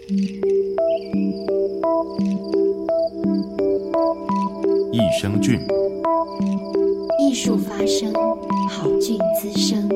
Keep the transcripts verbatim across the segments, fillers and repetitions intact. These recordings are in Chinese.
益生菌， 艺术发声，好菌滋生。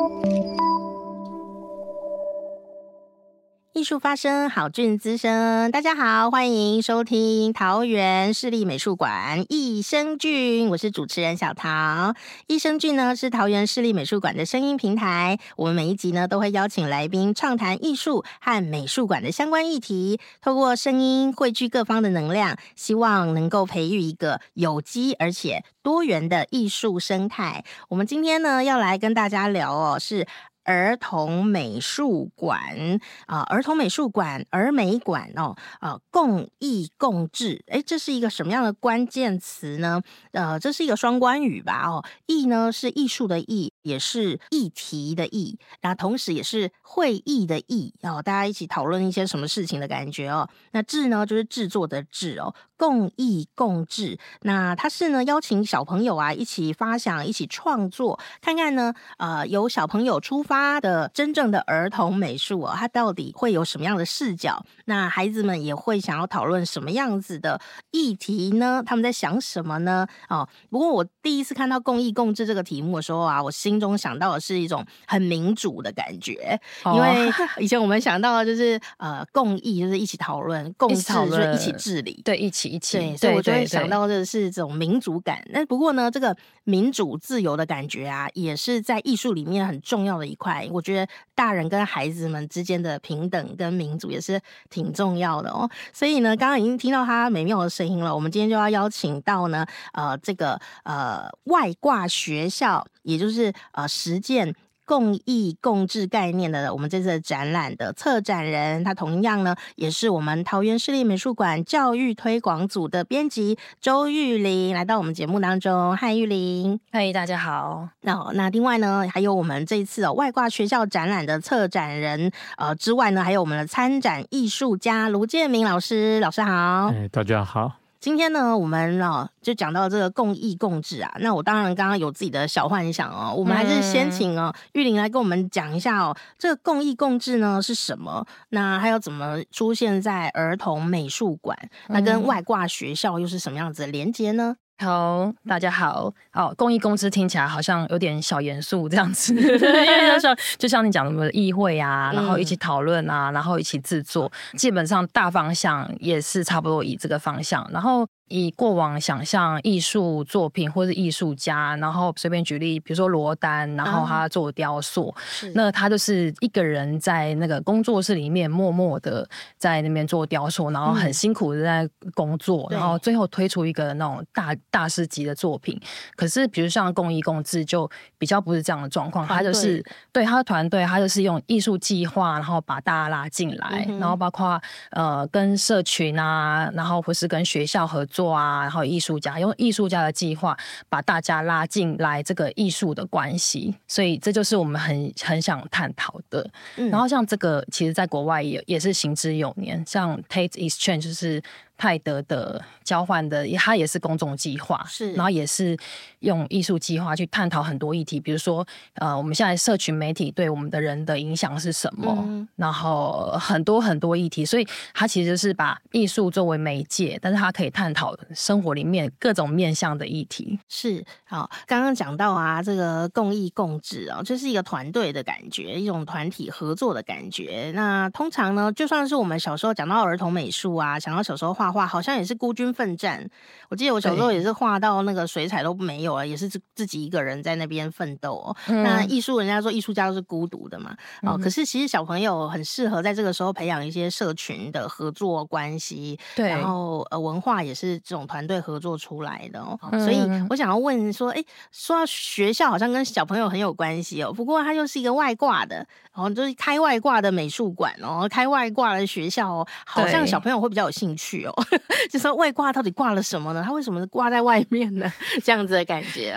艺术发声，好菌滋生。大家好，欢迎收听桃园市立美术馆益生菌，我是主持人小桃。益生菌呢是桃园市立美术馆的声音平台，我们每一集呢都会邀请来宾畅谈艺术和美术馆的相关议题，透过声音汇聚各方的能量，希望能够培育一个有机而且多元的艺术生态。我们今天呢要来跟大家聊哦，是儿童美术馆啊、呃，儿童美术馆、儿美馆哦，呃，共艺共治，哎，这是一个什么样的关键词呢？呃，这是一个双关语吧？哦，艺呢是艺术的艺，也是议题的议，那同时也是会议的议哦，大家一起讨论一些什么事情的感觉哦。那治呢就是制作的治哦，共艺共治。那它是呢邀请小朋友啊一起发想、一起创作，看看呢呃由小朋友出发。发的真正的儿童美术哦，它到底会有什么样的视角？那孩子们也会想要讨论什么样子的议题呢？他们在想什么呢？哦，不过我第一次看到共艺共治这个题目的时候啊，我心中想到的是一种很民主的感觉，哦、因为以前我们想到的就是呃共艺就是一起讨论，共治就是一起治理， 对，一起一起， 对，所以我就会想到的是这种民主感。那不过呢，这个民主自由的感觉啊，也是在艺术里面很重要的一块。我觉得大人跟孩子们之间的平等跟民主也是挺重要的哦。所以呢，刚刚已经听到他美妙的声音了。我们今天就要邀请到呢，呃，这个呃外挂学校，也就是呃实践共艺共治概念的我们这次的展览的策展人，他同样呢也是我们桃园市立美术馆教育推广组的编辑周玉玲来到我们节目当中。嗨，玉玲。 嗨，大家好。 那那另外呢，还有我们这一次哦外挂学校展览的策展人呃之外呢，还有我们的参展艺术家卢建明老师。老师好。 哎，大家好。 今天呢，我们哦就讲到这个共艺共治啊。那我当然刚刚有自己的小幻想哦，我们还是先请哦玉玲来跟我们讲一下哦，这个共艺共治呢是什么？那还有怎么出现在儿童美术馆？那跟外挂学校又是什么样子的连结呢？ 好，大家好。哦，共艺共治听起来好像有点小严肃这样子，因为就像就像你讲的，我们的议会啊，然后一起讨论啊，然后一起制作，基本上大方向也是差不多以这个方向，然后。以过往想象艺术作品或是艺术家，然后随便举例，比如说罗丹，然后他做雕塑，嗯、那他就是一个人在那个工作室里面默默的在那边做雕塑，然后很辛苦的在工作，嗯、然后最后推出一个那种大大师级的作品。可是比如像共艺共治就比较不是这样的状况，他就是对他的团队，他就是用艺术计划，然后把大家拉进来，嗯、然后包括呃跟社群啊，然后或是跟学校合作。啊，然后艺术家用艺术家的计划把大家拉进来这个艺术的关系，所以这就是我们很很想探讨的。嗯、然后像这个，其实在国外也也是行之有年，像 Tate Exchange 就是泰德的交换的，它也是公众计划，是，然后也是用艺术计划去探讨很多议题，比如说呃，我们现在社群媒体对我们的人的影响是什么，嗯、然后很多很多议题，所以它其实就是把艺术作为媒介，但是它可以探讨生活里面各种面向的议题。 是，好，刚刚讲到啊，这个共艺共治啊，就是一个团队的感觉，一种团体合作的感觉。那通常呢，就算是我们小时候讲到儿童美术啊，想到小时候画画，好像也是孤军奋战。我记得我小时候也是画到那个水彩都没有了，也是自己一个人在那边奋斗哦。嗯、那艺术，人家说艺术家都是孤独的嘛，哦，嗯、可是其实小朋友很适合在这个时候培养一些社群的合作关系，对，然后呃文化也是这种团队合作出来的哦。嗯、所以我想要问说，哎，说到学校好像跟小朋友很有关系哦，不过它就是一个外挂的，然后就是开外挂的美术馆哦，开外挂的学校哦，好像小朋友会比较有兴趣哦。就说外挂到底挂了什么呢？它为什么是挂在外面呢？这样子的感觉哦。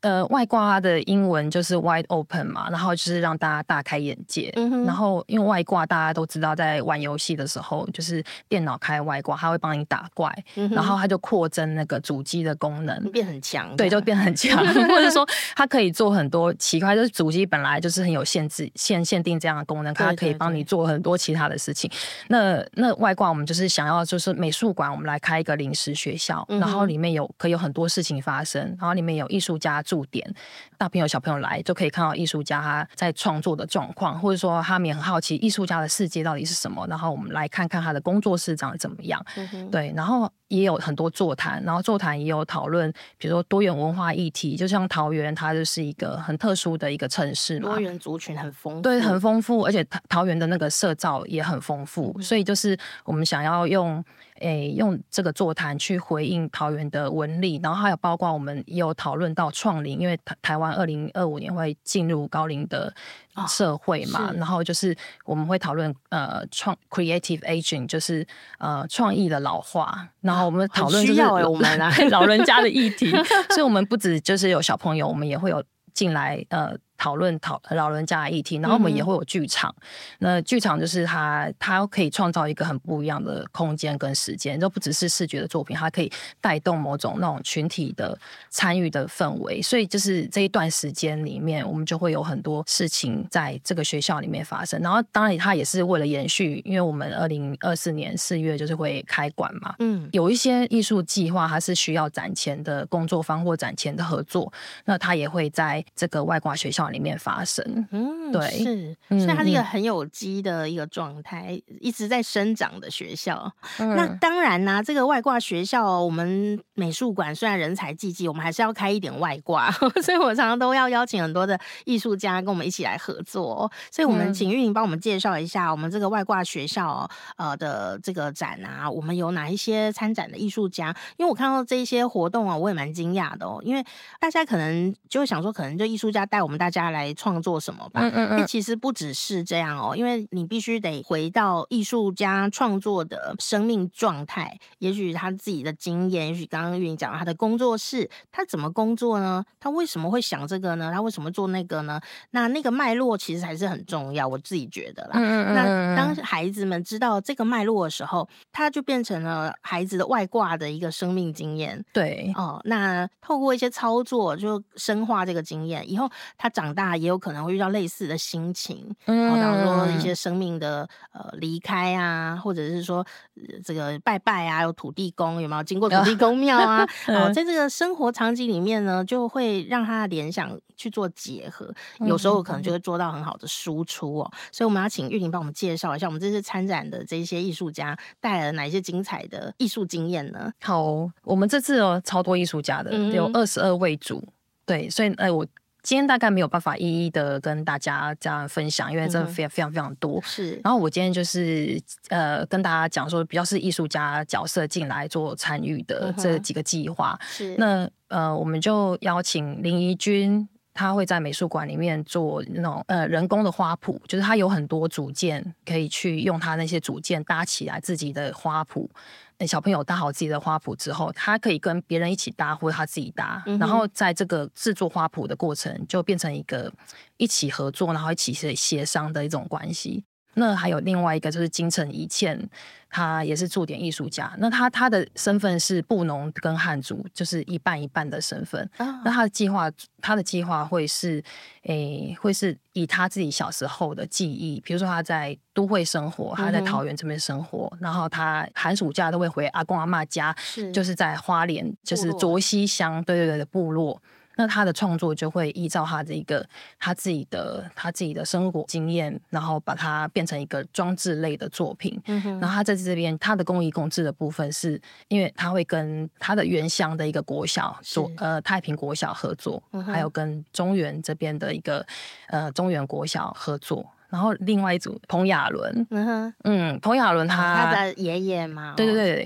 呃，外挂它的英文就是 wide open 嘛，然后就是让大家大开眼界。嗯、然后因为外挂大家都知道，在玩游戏的时候，就是电脑开外挂，它会帮你打怪，嗯、然后它就扩增那个主机的功能， 变很强。 对，就变很强，或者说它可以做很多奇怪，就是主机本来就是很有限制、限限定这样的功能，它可以帮你做很多其他的事情。那那外挂我们就是想要，就是美术馆我们来开一个临时学校，嗯、然后里面有可以有很多事情发生，然后里面有艺术家驻点，大朋友小朋友来就可以看到艺术家他在创作的状况，或者说他们也很好奇艺术家的世界到底是什么，然后我们来看看他的工作室长得怎么样。嗯、对，然后也有很多座谈，然后座谈也有讨论，比如说多元文化议题，就像桃园它就是一个很特殊的一个城市嘛， 多元族群很丰富， 对，很丰富，而且桃园的那个社造也很丰富，嗯、所以就是我们想要用诶用这个座谈去回应桃园的文力，然后还有包括我们也有讨论到创龄，因为台台湾二零二五年会进入高龄的社会嘛，哦、然后就是我们会讨论呃创 creative aging， 就是呃创意的老化，然后我们讨论就是我们老人家的议题，所以我们不只就是有小朋友，我们也会有进来呃。讨论讨老人家的议题，然后我们也会有剧场。嗯、那剧场就是它，它可以创造一个很不一样的空间跟时间，就不只是视觉的作品，它可以带动某种那种群体的参与的氛围。所以就是这一段时间里面，我们就会有很多事情在这个学校里面发生。然后当然它也是为了延续，因为我们二零二四年四月就是会开馆嘛，嗯，有一些艺术计划它是需要展前的工作坊或展前的合作，那它也会在这个外挂学校里面发生。嗯，对， 是，所以它是一个很有机的一个状态，嗯、一直在生长的学校。嗯、那当然啦、啊，这个外挂学校，我们美术馆虽然人才济济，我们还是要开一点外挂，所以我常常都要邀请很多的艺术家跟我们一起来合作。所以我们请玉玲帮我们介绍一下我们这个外挂学校呃的这个展啊，我们有哪一些参展的艺术家？因为我看到这些活动啊，我也蛮惊讶的哦，因为大家可能就会想说，可能就艺术家带我们大家来创作什么吧。嗯嗯嗯。其实不只是这样哦，因为你必须得回到艺术家创作的生命状态，也许他自己的经验，也许刚刚玉玲讲他的工作室，他怎么工作呢？他为什么会想这个呢？他为什么做那个呢？那那个脉络其实还是很重要，我自己觉得啦。嗯嗯嗯。那当孩子们知道这个脉络的时候，他就变成了孩子的外挂的一个生命经验。 对哦，那透过一些操作就深化这个经验，以后他长大也有可能会遇到类似的心情，嗯，比方说一些生命的呃离开啊，或者是说、呃、这个拜拜啊，有土地公有没有经过土地公庙啊？哦，在这个生活场景里面呢，就会让他的联想去做结合，有时候可能就会做到很好的输出哦。所以我们要请玉玲帮我们介绍一下，我们这次参展的这些艺术家带来了哪一些精彩的艺术经验呢？ 好，我们这次有超多艺术家的，嗯、有二十二位组，对，所以呃我。今天大概没有办法一一的跟大家这样分享，因为真的非常非常非常多。是、嗯，然后我今天就是呃跟大家讲说，比较是艺术家角色进来做参与的这几个计划。是、嗯，那呃我们就邀请林怡君。他会在美术馆里面做那种呃人工的花圃，就是他有很多组件可以去用他那些组件搭起来自己的花圃。小朋友搭好自己的花圃之后，他可以跟别人一起搭，或者他自己搭，嗯、然后在这个制作花圃的过程，就变成一个一起合作，然后一起协商的一种关系。那还有另外一个就是金城一茜，他也是驻点艺术家。那他他的身份是布农跟汉族，就是一半一半的身份。哦、那他的计划，他的计划会是，诶，会是以他自己小时候的记忆，比如说他在都会生活，他在桃园这边生活，嗯、然后他寒暑假都会回阿公阿嬷家，是就是在花莲，就是卓溪乡，对对对的部落。那他的创作就会依照他的一个他自己的他自己的生活经验，然后把它变成一个装置类的作品。嗯、然后他在这边他的工艺工制的部分是，因为他会跟他的原乡的一个国小做呃太平国小合作，嗯、还有跟中原这边的一个呃中原国小合作。然后另外一组彭雅伦，嗯哼，嗯，彭雅伦他、 哦、他的爷爷嘛， 对对对。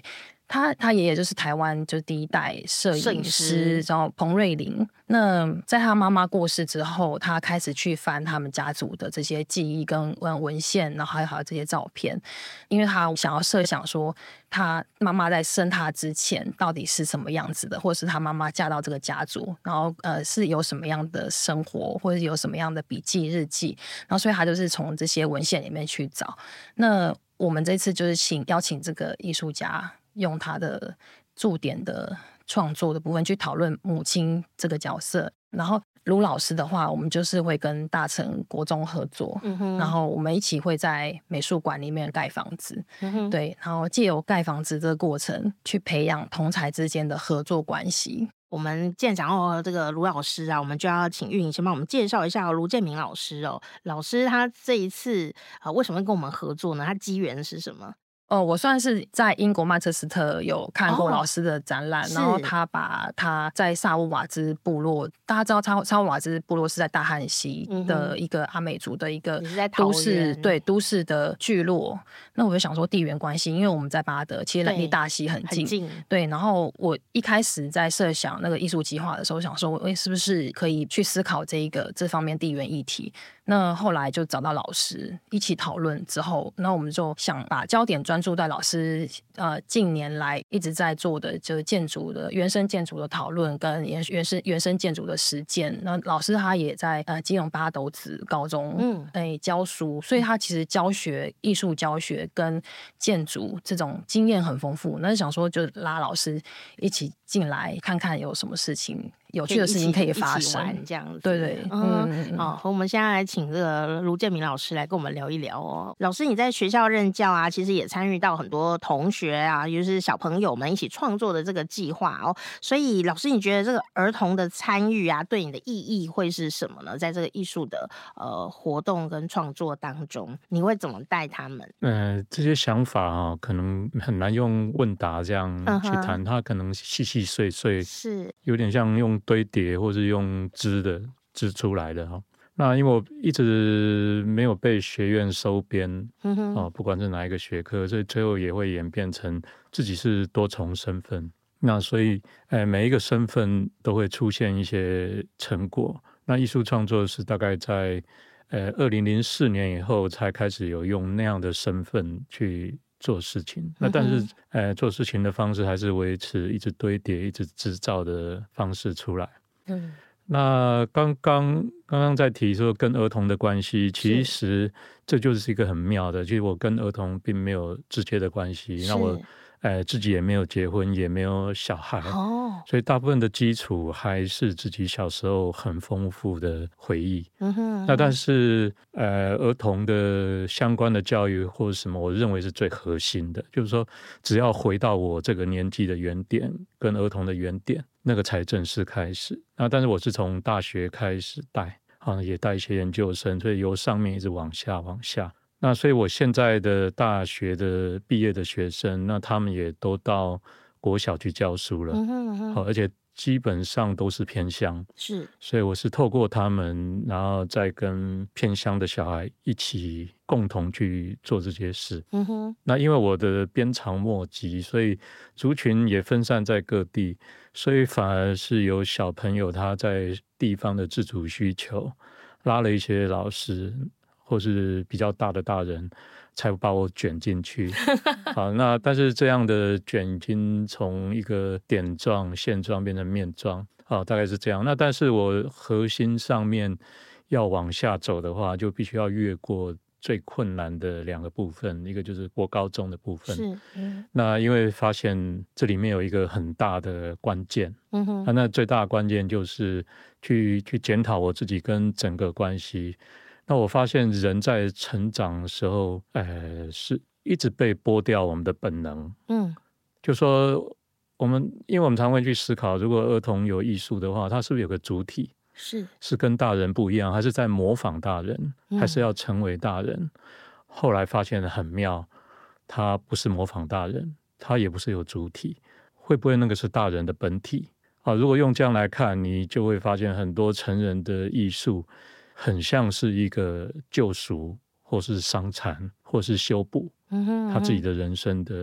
他他爷爷就是台湾就第一代摄影摄影师， 师然后彭瑞麟。那在他妈妈过世之后，他开始去翻他们家族的这些记忆跟文献，然后还有还有这些照片，因为他想要设想说，他妈妈在生他之前到底是什么样子的，或者是他妈妈嫁到这个家族，然后呃是有什么样的生活，或者有什么样的笔记日记，然后所以他就是从这些文献里面去找。那我们这次就是请邀请这个艺术家，用他的驻点的创作的部分去讨论母亲这个角色。然后卢老师的话，我们就是会跟大成国中合作，嗯、然后我们一起会在美术馆里面盖房子，嗯、对，然后借由盖房子这个过程去培养同才之间的合作关系。 我们既然讲到这个卢老师啊，我们就要请玉莹先帮我们介绍一下卢建明老师哦。老师他这一次呃为什么会跟我们合作呢？他机缘是什么？ 哦，我算是在英国曼彻斯特有看过老师的展览，哦、然后他把他在萨乌瓦兹部落，大家知道萨萨乌瓦兹部落是在大汉溪的一个阿美族的一个都市，对都市的聚落。那我就想说地缘关系，因为我们在巴德，其实离大溪很近， 很近， 对。然后我一开始在设想那个艺术计划的时候，想说，哎，是不是可以去思考这一个这方面地缘议题？那后来就找到老师一起讨论之后，那我们就想把焦点专注在老师呃近年来一直在做的就是建筑的原生建筑的讨论跟原原生原生建筑的实践。那老师他也在呃基隆八斗子高中嗯哎教书，所以他其实教学艺术教学跟建筑这种经验很丰富。那就想说就拉老师一起进来看看有什么事情有趣的事情可以发生， 这样子。 对对， 嗯嗯。好，我们现在来请这个卢建明老师来跟我们聊一聊哦。老师，你在学校任教啊，其实也参与到很多同学啊，也就是小朋友们一起创作的这个计划哦。所以，老师，你觉得这个儿童的参与啊，对你的意义会是什么呢？在这个艺术的呃活动跟创作当中，你会怎么带他们？ 呃，这些想法啊、哦，可能很难用问答这样去谈，它、嗯、可能细细碎碎， 是有点像用堆叠或是用织的织出来的哈。那因为我一直没有被学院收编、嗯哦、不管是哪一个学科，所以最后也会演变成自己是多重身份。那所以、呃、每一个身份都会出现一些成果。那艺术创作是大概在呃二零零四年以后才开始有用那样的身份去做事情。那但是、嗯、呃做事情的方式还是维持一直堆叠一直制造的方式出来。嗯，那刚刚刚刚在提说跟儿童的关系，其实这就是一个很妙的，其实我跟儿童并没有直接的关系。那我呃自己也没有结婚，也没有小孩，哦，所以大部分的基础还是自己小时候很丰富的回忆。嗯哼嗯哼，那但是呃儿童的相关的教育或者什么，我认为是最核心的，就是说只要回到我这个年纪的原点，跟儿童的原点，那个才正式开始。那但是我是从大学开始带啊，也带一些研究生，所以由上面一直往下往下。那所以我现在的大学的毕业的学生，那他们也都到国小去教书了，嗯哼嗯哼，而且基本上都是偏乡，是，所以我是透过他们，然后再跟偏乡的小孩一起共同去做这些事。嗯哼，那因为我的鞭长莫及，所以族群也分散在各地，所以反而是有小朋友他在地方的自主需求，拉了一些老师或是比较大的大人，才把我卷进去。好，那但是这样的卷已经从一个点状、线状变成面状，好，大概是这样。那但是我核心上面要往下走的话，就必须要越过最困难的两个部分，一个就是国高中的部分。是，嗯，那因为发现这里面有一个很大的关键，嗯哼，啊，那最大的关键就是去去检讨我自己跟整个关系。那我发现人在成长的时候，呃，是一直被剥掉我们的本能。嗯，就说我们，因为我们常会去思考，如果儿童有艺术的话，他是不是有个主体？是，是跟大人不一样，还是在模仿大人，还是要成为大人？嗯，后来发现很妙，他不是模仿大人，他也不是有主体，会不会那个是大人的本体？啊，如果用这样来看，你就会发现很多成人的艺术很像是一个救赎，或是伤残，或是修补他自己的人生的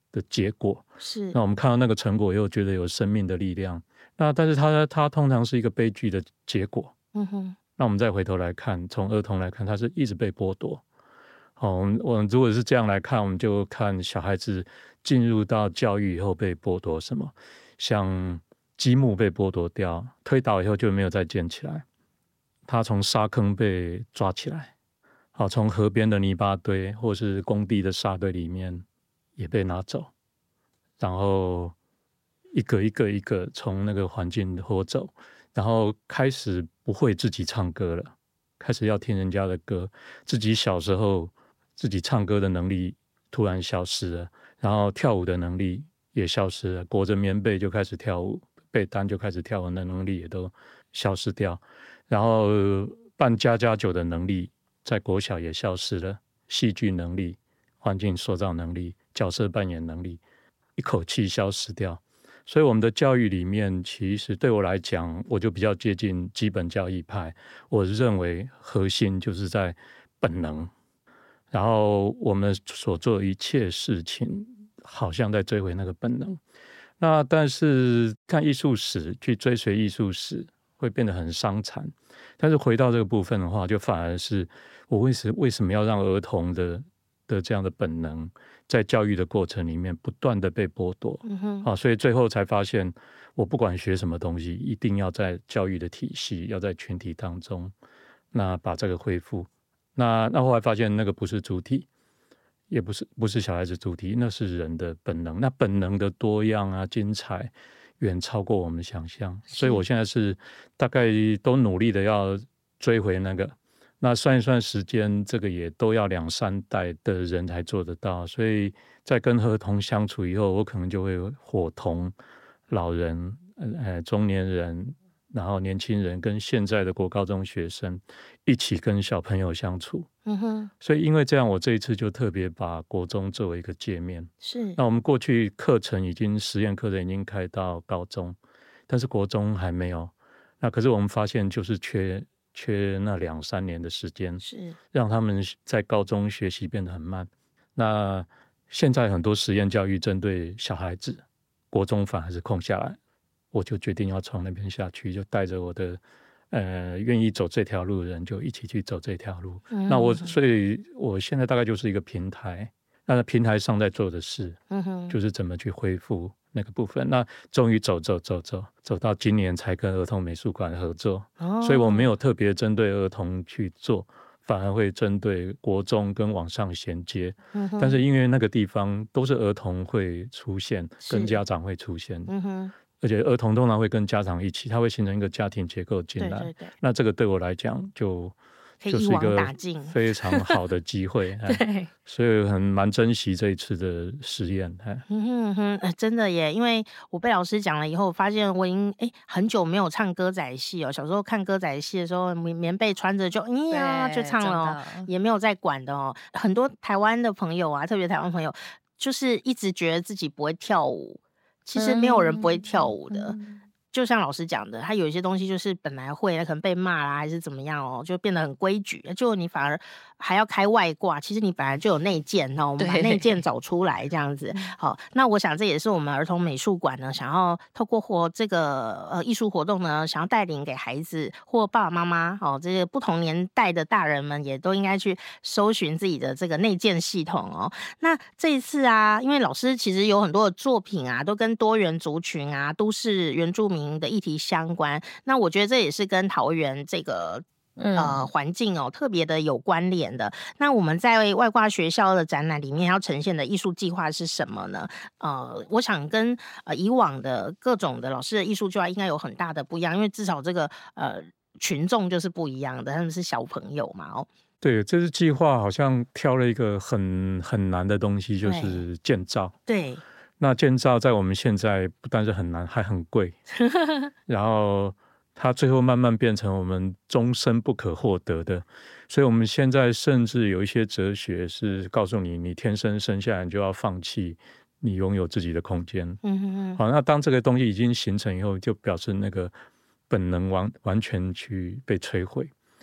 的结果。 是， 那我们看到那个成果以后，觉得有生命的力量。那但是它它通常是一个悲剧的结果。 嗯哼。 那我们再回头来看，从儿童来看，他是一直被剥夺。好，我们我们如果是这样来看，我们就看小孩子进入到教育以后被剥夺什么，像积木被剥夺掉，推倒以后就没有再建起来。他从沙坑被抓起来，好，从河边的泥巴堆或是工地的沙堆里面也被拿走，然后一个一个一个从那个环境拖走，然后开始不会自己唱歌了，开始要听人家的歌，自己小时候自己唱歌的能力突然消失了，然后跳舞的能力也消失了，裹着棉被就开始跳舞，被单就开始跳舞的能力也都消失掉，然后办家家酒的能力在国小也消失了，戏剧能力、环境塑造能力、角色扮演能力一口气消失掉。所以我们的教育里面，其实对我来讲，我就比较接近基本教义派。我认为核心就是在本能，然后我们所做的一切事情好像在追回那个本能。那但是看艺术史，去追随艺术史会变得很伤残。但是回到这个部分的话，就反而是我为什为什么要让儿童的的这样的本能在教育的过程里面不断的被剥夺。嗯哼，啊，所以最后才发现，我不管学什么东西，一定要在教育的体系，要在群体当中，那把这个恢复。那那后来发现那个不是主体，也不是不是小孩子主题，那是人的本能。那本能的多样啊、精彩，远超过我们想象。所以我现在是大概都努力的要追回那个。那算一算时间，这个也都要两三代的人才做得到。所以在跟儿童相处以后，我可能就会伙同老人、呃中年人，然后年轻人跟现在的国高中学生一起跟小朋友相处。嗯哼，所以因为这样，我这一次就特别把国中作为一个界面。是，那我们过去课程已经实验课程已经开到高中，但是国中还没有。那可是我们发现就是缺缺那两三年的时间，是让他们在高中学习变得很慢。那现在很多实验教育针对小孩子，国中反而是空下来，我就决定要从那边下去，就带着我的呃愿意走这条路的人，就一起去走这条路。嗯、那我所以我现在大概就是一个平台，那平台上在做的事，嗯哼，就是怎么去恢复那个部分。那终于走走走走走到今年才跟儿童美术馆合作，哦、所以我没有特别针对儿童去做，反而会针对国中跟往上衔接。嗯、但是因为那个地方都是儿童会出现，跟家长会出现。嗯哼，而且儿童通常会跟家长一起，它会形成一个家庭结构进来。对对对，那这个对我来讲就就是一个非常好的机会。对，所以很蛮珍惜这一次的实验。嗯哼哼、呃，真的耶！因为我被老师讲了以后，我发现我已经哎很久没有唱歌仔戏哦。小时候看歌仔戏的时候，棉棉被穿着就哎呀就唱了哦，也没有在管的哦。很多台湾的朋友啊，特别台湾朋友，就是一直觉得自己不会跳舞。其实没有人不会跳舞的，嗯嗯、就像老师讲的，他有一些东西就是本来会，可能被骂啦，还是怎么样哦，就变得很规矩。就你反而还要开外挂，其实你本来就有内建哦，我们把内建找出来这样子。好，那我想这也是我们儿童美术馆呢，想要透过活这个呃艺术活动呢，想要带领给孩子或爸爸妈妈哦，这些不同年代的大人们也都应该去搜寻自己的这个内建系统哦。那这一次啊，因为老师其实有很多的作品啊，都跟多元族群啊、都市原住民的议题相关。那我觉得这也是跟桃园这个呃环境哦特别的有关联的。那我们在外挂学校的展览里面要呈现的艺术计划是什么呢？呃，我想跟呃以往的各种的老师的艺术计划应该有很大的不一样，因为至少这个呃群众就是不一样的，他们是小朋友嘛哦。 对，这次计划好像挑了一个很很难的东西，就是建造。 对。 那建造在我们现在不但是很难，还很贵。然后它最后慢慢变成我们终身不可获得的。所以我们现在甚至有一些哲学是告诉你，你天生生下来你就要放弃你拥有自己的空间。嗯哼哼。好，那当这个东西已经形成以后，就表示那个本能完完全去被摧毁。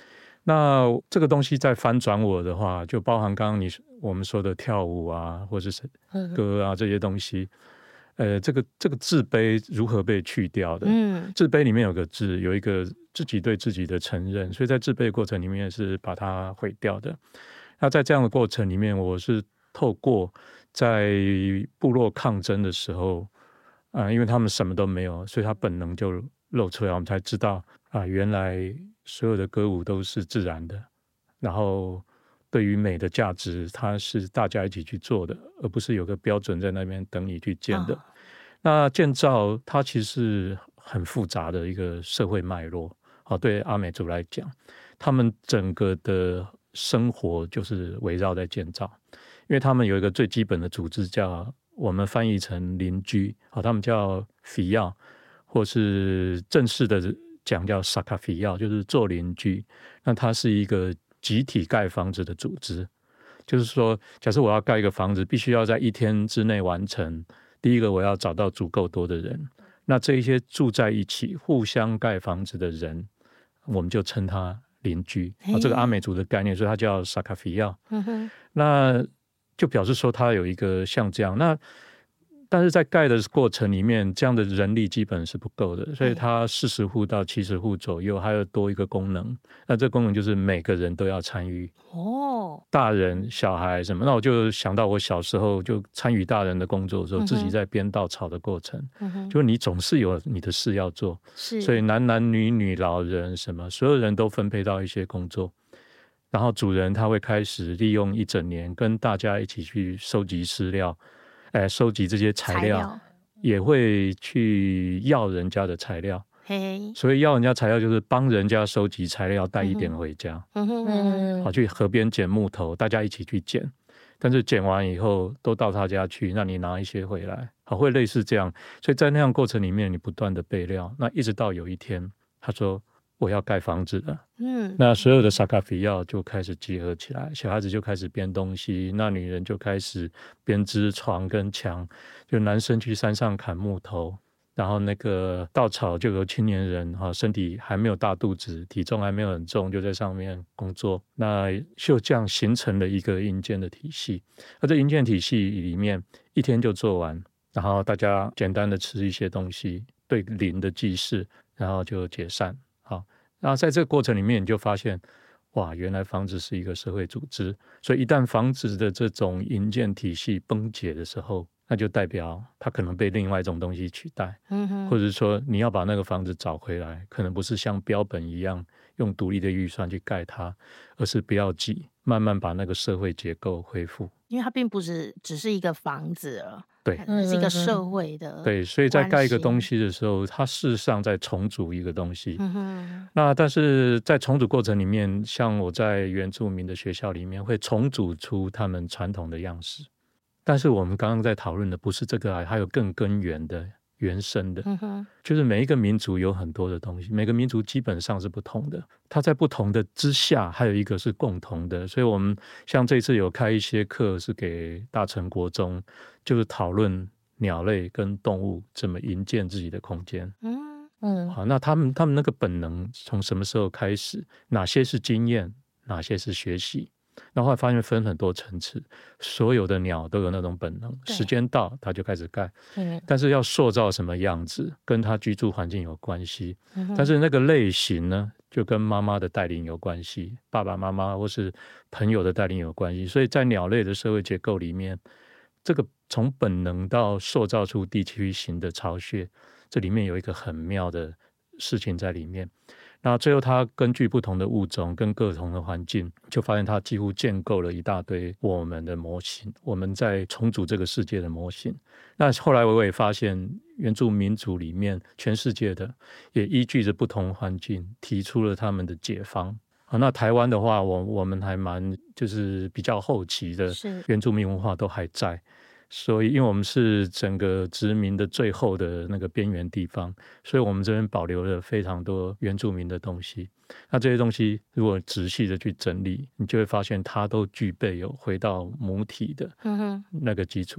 那这个东西再翻转我的话，就包含刚刚你我们说的跳舞啊，或者是歌啊这些东西。呃，这个这个自卑如何被去掉的？嗯，自卑里面有个自，有一个自己对自己的承认，所以在自卑的过程里面是把它毁掉的。那在这样的过程里面，我是透过在部落抗争的时候，啊、呃，因为他们什么都没有，所以他本能就露出来，我们才知道啊、呃，原来所有的歌舞都是自然的，然后对于美的价值，它是大家一起去做的，而不是有个标准在那边等你去建的。哦、那建造它其实是很复杂的一个社会脉络。好，对阿美族来讲，他们整个的生活就是围绕在建造，因为他们有一个最基本的组织叫我们翻译成邻居，好，他们叫菲要，或是正式的讲叫萨卡菲要，就是做邻居。那它是一个集体盖房子的组织，就是说假设我要盖一个房子，必须要在一天之内完成。第一个我要找到足够多的人，那这一些住在一起互相盖房子的人，我们就称他邻居、哦、这个阿美族的概念，所以它叫萨卡菲要、嗯、那就表示说它有一个像这样，那但是在盖的过程里面，这样的人力基本是不够的，所以它四十户到七十户左右，还有多一个功能。那这个功能就是每个人都要参与哦，大人、小孩什么。那我就想到我小时候就参与大人的工作的时候，嗯、自己在编稻草的过程，嗯、就你总是有你的事要做，是，所以男男女女、老人什么，所有人都分配到一些工作。然后主人他会开始利用一整年，跟大家一起去收集饲料。哎，收集这些材料，材料也会去要人家的材料，嘿，所以要人家材料就是帮人家收集材料，带一点回家，嗯哼，好，去河边捡木头，大家一起去捡，但是捡完以后都到他家去，那你拿一些回来，好，会类似这样，所以在那样过程里面，你不断的备料，那一直到有一天，他说我要盖房子了，嗯，那所有的萨卡菲要就开始集合起来，小孩子就开始编东西，那女人就开始编织床跟墙，就男生去山上砍木头，然后那个稻草就由青年人哈，身体还没有大肚子，体重还没有很重，就在上面工作，那就这样形成了一个营建的体系。而这营建体系里面一天就做完，然后大家简单的吃一些东西，对灵的祭祀，然后就解散。好，然后在这个过程里面，你就发现，哇，原来房子是一个社会组织，所以一旦房子的这种营建体系崩解的时候，那就代表它可能被另外一种东西取代，嗯哼，或者说你要把那个房子找回来，可能不是像标本一样用独立的预算去盖它，而是不要急，慢慢把那个社会结构恢复， 因为它并不是只是一个房子了。对，是一个社会的， 对，所以在盖一个东西的时候，它事实上在重组一个东西。嗯哼，那但是在重组过程里面，像我在原住民的学校里面，会重组出他们传统的样式。但是我们刚刚在讨论的不是这个啊，还有更根源的、原生的，嗯哼，就是每一个民族有很多的东西，每个民族基本上是不同的，它在不同的之下，还有一个是共同的。所以我们像这次有开一些课是给大成国中，就是讨论鸟类跟动物怎么营建自己的空间。嗯嗯，好，那他们他们那个本能从什么时候开始？哪些是经验，哪些是学习？然后后来发现分很多层次，所有的鸟都有那种本能，时间到它就开始盖，但是要塑造什么样子跟它居住环境有关系，嗯、但是那个类型呢就跟妈妈的带领有关系，爸爸妈妈或是朋友的带领有关系，所以在鸟类的社会结构里面，这个从本能到塑造出地区型的巢穴，这里面有一个很妙的事情在里面。那最后他根据不同的物种跟各同的环境，就发现他几乎建构了一大堆我们的模型，我们在重组这个世界的模型。那后来我也发现原住民族里面全世界的也依据着不同环境提出了他们的解方。好，那台湾的话我我们还蛮就是比较后期的原住民文化都还在，所以因为我们是整个殖民的最后的那个边缘地方，所以我们这边保留了非常多原住民的东西。那这些东西如果仔细的去整理，你就会发现它都具备有回到母体的那个基础。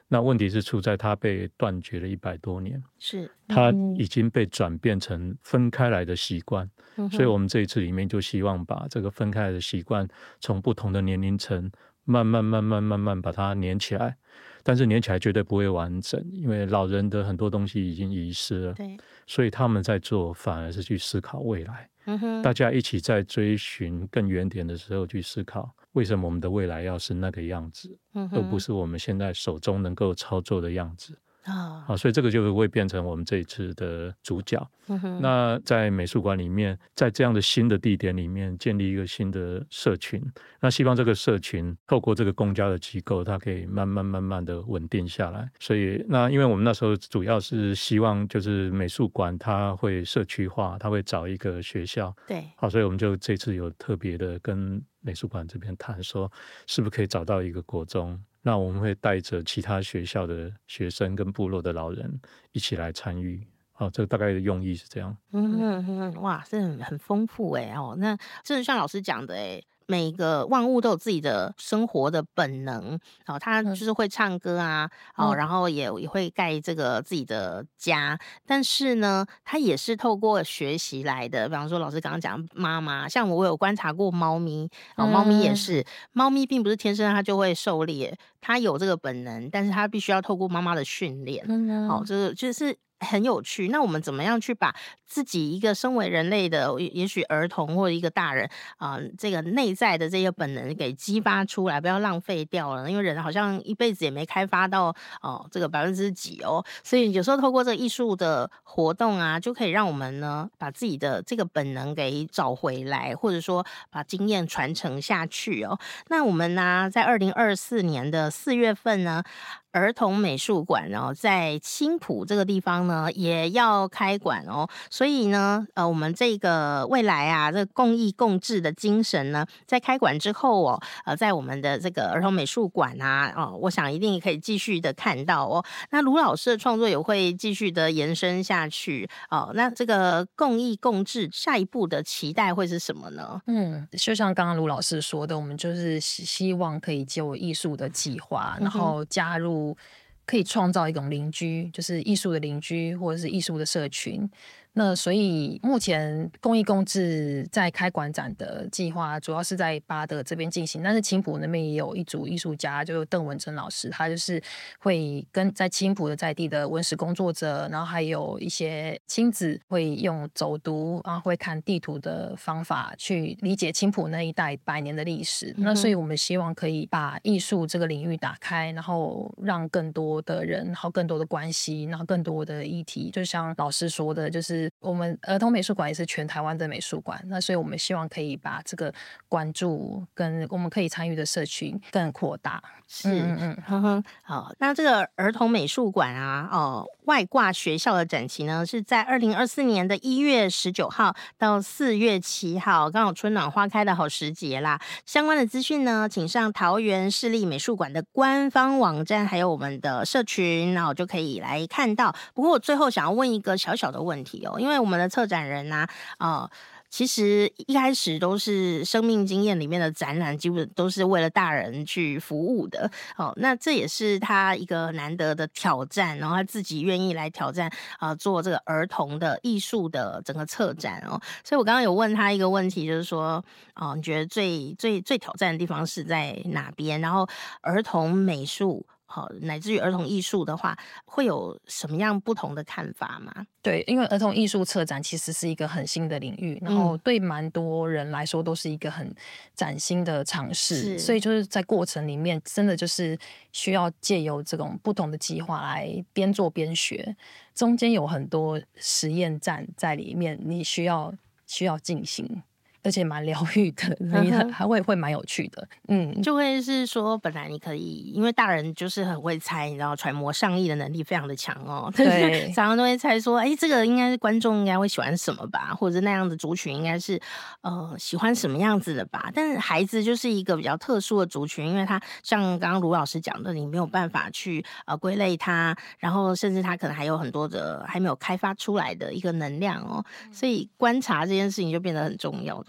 那问题是出在它被断绝了一百多年， 是它已经被转变成分开来的习惯、嗯、所以我们这一次里面就希望把这个分开来的习惯从不同的年龄层慢慢慢慢慢慢把它连起来，但是连起来绝对不会完整，因为老人的很多东西已经遗失了，对，所以他们在做反而是去思考未来、嗯、哼，大家一起在追寻更远点的时候去思考为什么我们的未来要是那个样子、嗯、而不是我们现在手中能够操作的样子啊，啊，所以这个就会变成我们这一次的主角、嗯、那在美术馆里面，在这样的新的地点里面建立一个新的社群，那希望这个社群透过这个公家的机构它可以慢慢慢慢的稳定下来，所以那因为我们那时候主要是希望就是美术馆它会社区化，它会找一个学校，对，好，所以我们就这次有特别的跟美术馆这边谈说是不是可以找到一个国中，那我们会带着其他学校的学生跟部落的老人一起来参与，哦，这个大概的用意是这样。 嗯嗯嗯，哇，这很很丰富哎哦，那真的像老师讲的哎。每个万物都有自己的生活的本能，哦，他就是会唱歌啊，嗯、哦，然后也也会盖这个自己的家，但是呢，他也是透过学习来的。比方说，老师刚刚讲妈妈，像我有观察过猫咪，哦，猫咪也是，猫咪并不是天生它就会狩猎，它有这个本能，但是它必须要透过妈妈的训练，嗯，好、哦，这个就是。很有趣，那我们怎么样去把自己一个身为人类的，也许儿童或者一个大人啊、呃，这个内在的这些本能给激发出来，不要浪费掉了，因为人好像一辈子也没开发到哦这个百分之几哦，所以有时候透过这个艺术的活动啊，就可以让我们呢把自己的这个本能给找回来，或者说把经验传承下去哦。那我们呢，在二零二四年的四月份呢。儿童美术馆哦，在青埔这个地方呢，也要开馆哦。所以呢，呃，我们这个未来啊，这个共益共治的精神呢，在开馆之后哦，呃，在我们的这个儿童美术馆啊，哦，我想一定可以继续的看到哦。那卢老师的创作也会继续的延伸下去哦。那这个共益共治下一步的期待会是什么呢？ 嗯，就像刚刚卢老师说的，我们就是希望可以就艺术的计划，然后加入。可以创造一种邻居，就是艺术的邻居或者是艺术的社群。那所以目前共益共治在开馆展的计划主要是在巴德这边进行，但是青埔那边也有一组艺术家，就是邓文珍老师，他就是会跟在青埔的在地的文史工作者，然后还有一些亲子会用走读，然后会看地图的方法去理解青埔那一带百年的历史、嗯、那所以我们希望可以把艺术这个领域打开，然后让更多的人，然后更多的关系，然后更多的议题，就像老师说的，就是我们儿童美术馆也是全台湾的美术馆，那所以我们希望可以把这个关注跟我们可以参与的社群更扩大。 是，嗯嗯哼哼，好，那这个儿童美术馆啊，哦，外挂学校的展期呢是在二零二四年的一月十九号到四月七号，刚好春暖花开的好时节啦。相关的资讯呢，请上桃园市立美术馆的官方网站，还有我们的社群，然后就可以来看到。不过我最后想要问一个小小的问题哦，因为我们的策展人啊，呃。其实一开始都是生命经验里面的展览，基本都是为了大人去服务的。哦，那这也是他一个难得的挑战，然后他自己愿意来挑战啊、呃，做这个儿童的艺术的整个策展哦。所以我刚刚有问他一个问题，就是说，哦，你觉得最最最挑战的地方是在哪边？然后儿童美术。好，乃至于儿童艺术的话，会有什么样不同的看法吗？ 对，因为儿童艺术策展其实是一个很新的领域，然后对蛮多人来说都是一个很崭新的尝试，所以就是在过程里面，真的就是需要借由这种不同的计划来边做边学，中间有很多实验站在里面，你需要需要进行。而且蛮疗愈的，你还会会蛮有趣的，嗯， 就会是说，本来你可以，因为大人就是很会猜，你知道，揣摩上意的能力非常的强哦，对，常常都会猜说，哎，这个应该是观众应该会喜欢什么吧，或者那样的族群应该是呃喜欢什么样子的吧。但是孩子就是一个比较特殊的族群，因为他像刚刚卢老师讲的，你没有办法去呃归类他，然后甚至他可能还有很多的还没有开发出来的一个能量哦，所以观察这件事情就变得很重要，对不对？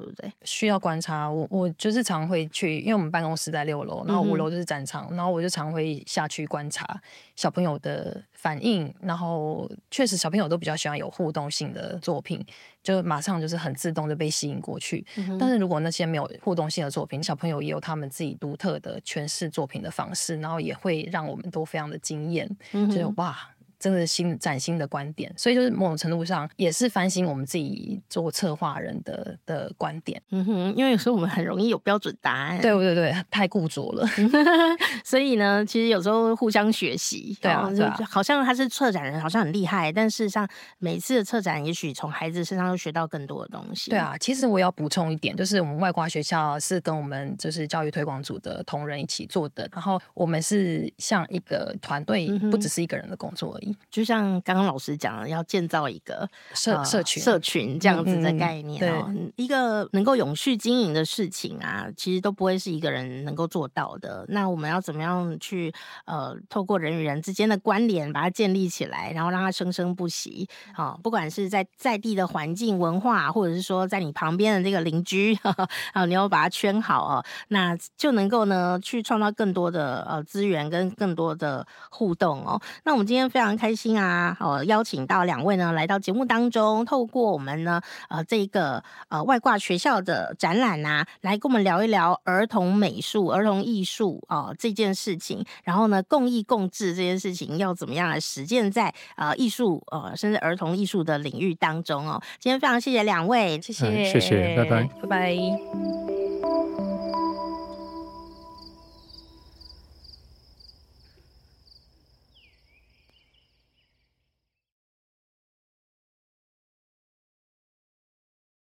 不对？ 需要观察。我我就是常会去，因为我们办公室在六楼，然后五楼就是展场，然后我就常会下去观察小朋友的反应，然后确实小朋友都比较喜欢有互动性的作品，就马上就是很自动就被吸引过去。嗯、但是如果那些没有互动性的作品，小朋友也有他们自己独特的诠释作品的方式，然后也会让我们都非常的惊艳，嗯、就是哇。真的新崭新的观点，所以就是某种程度上也是反省我们自己做策划人的的观点。 嗯哼，因为有时候我们很容易有标准答案， 对对对，太固着了。 所以呢，其实有时候互相学习， 对啊，对啊， 好像他是策展人，好像很厉害，但事实上每次的策展，也许从孩子身上都学到更多的东西。 对啊，其实我要补充一点，就是我们外挂学校是跟我们就是教育推广组的同仁一起做的，然后我们是像一个团队，嗯、不只是一个人的工作而已。 就像刚刚老师讲的，要建造一个社、呃、社群社群这样子的概念、哦嗯、 一个能够永续经营的事情啊，其实都不会是一个人能够做到的。那我们要怎么样去呃，透过人与人之间的关联，把它建立起来，然后让它生生不息、哦、不管是在在地的环境文化，或者是说在你旁边的这个邻居，呵呵啊、你要把它圈好哦，那就能够呢去创造更多的呃资源跟更多的互动哦。那我们今天非常开心啊，呃，邀请到两位呢来到节目当中，透过我们呢呃这个呃外挂学校的展览啊，来跟我们聊一聊儿童美术、儿童艺术啊、呃、这件事情，然后呢共艺共治这件事情要怎么样来实践在呃艺术呃甚至儿童艺术的领域当中哦。今天非常谢谢两位， 谢谢、 嗯、谢谢，拜拜， 拜拜。